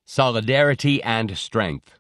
Solidarity and Strength.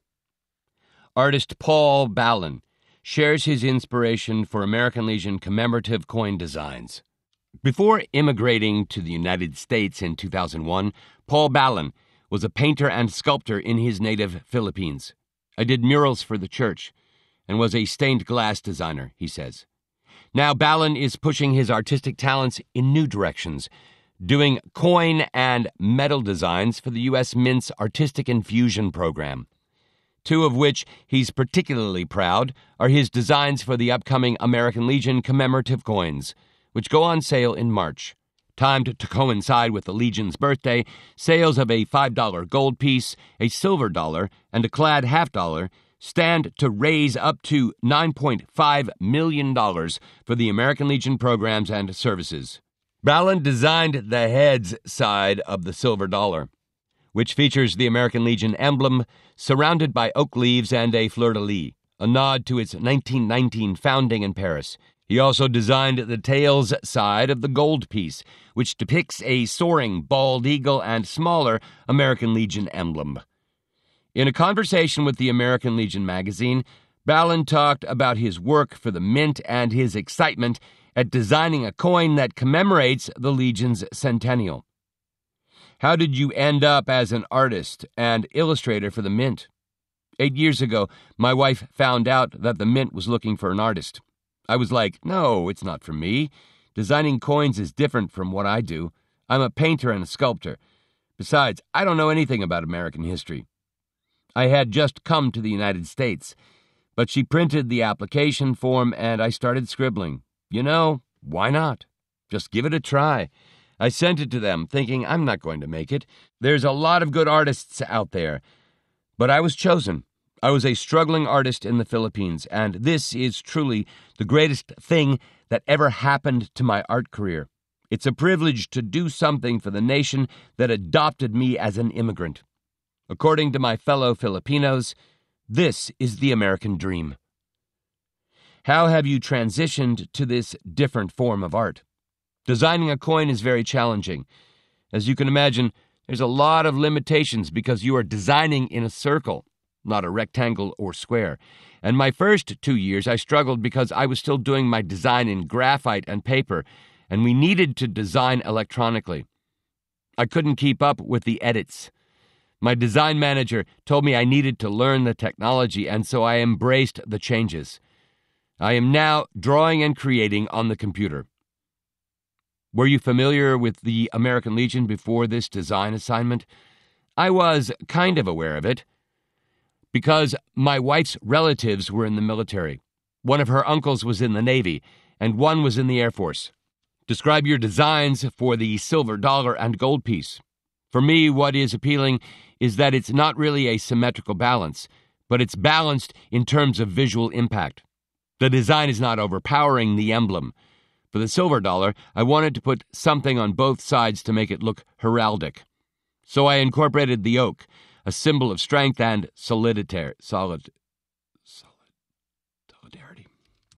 Artist Paul Ballin shares his inspiration for American Legion commemorative coin designs. Before immigrating to the United States in 2001, Paul Ballin was a painter and sculptor in his native Philippines. I did murals for the church and was a stained glass designer, he says. Now Ballin is pushing his artistic talents in new directions, doing coin and metal designs for the U.S. Mint's Artistic Infusion program. Two of which he's particularly proud are his designs for the upcoming American Legion commemorative coins, which go on sale in March. Timed to coincide with the Legion's birthday, sales of a $5 gold piece, a silver dollar, and a clad half-dollar stand to raise up to $9.5 million for the American Legion programs and services. Ballin designed the heads side of the silver dollar, which features the American Legion emblem surrounded by oak leaves and a fleur-de-lis, a nod to its 1919 founding in Paris. He also designed the tails side of the gold piece, which depicts a soaring bald eagle and smaller American Legion emblem. In a conversation with the American Legion magazine, Ballin talked about his work for the Mint and his excitement at designing a coin that commemorates the Legion's centennial. How did you end up as an artist and illustrator for the Mint? 8 years ago, my wife found out that the Mint was looking for an artist. I was like, no, it's not for me. Designing coins is different from what I do. I'm a painter and a sculptor. Besides, I don't know anything about American history. I had just come to the United States, but she printed the application form and I started scribbling. You know, why not? Just give it a try. I sent it to them, thinking I'm not going to make it. There's a lot of good artists out there. But I was chosen. I was a struggling artist in the Philippines, and this is truly the greatest thing that ever happened to my art career. It's a privilege to do something for the nation that adopted me as an immigrant. According to my fellow Filipinos, this is the American dream. How have you transitioned to this different form of art? Designing a coin is very challenging. As you can imagine, there's a lot of limitations because you are designing in a circle, not a rectangle or square. And my first 2 years, I struggled because I was still doing my design in graphite and paper, and we needed to design electronically. I couldn't keep up with the edits. My design manager told me I needed to learn the technology, and so I embraced the changes. I am now drawing and creating on the computer. Were you familiar with the American Legion before this design assignment? I was kind of aware of it because my wife's relatives were in the military. One of her uncles was in the Navy, and one was in the Air Force. Describe your designs for the silver dollar and gold piece. For me, what is appealing is that it's not really a symmetrical balance, but it's balanced in terms of visual impact. The design is not overpowering the emblem. For the silver dollar, I wanted to put something on both sides to make it look heraldic. So I incorporated the oak, a symbol of strength and solidity.